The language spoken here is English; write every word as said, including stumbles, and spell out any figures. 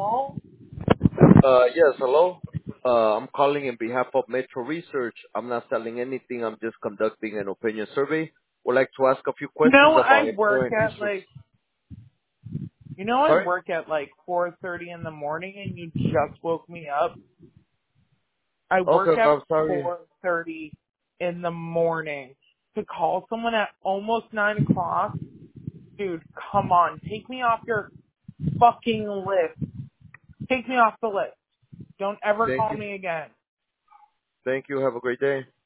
Hello? Uh, yes, hello. Uh, I'm calling in behalf of Metro Research. I'm not selling anything. I'm just conducting an opinion survey. Would like to ask a few You questions know, about I your work current at issues. like, you know, I Sorry? work at like four thirty in the morning and you just woke me up. I Okay, work at I'm sorry. four thirty in the morning. To call someone at almost nine o'clock? Dude, come on. Take me off your fucking list. Take me off the list. Don't ever Thank call you. me again. Thank you. Have a great day.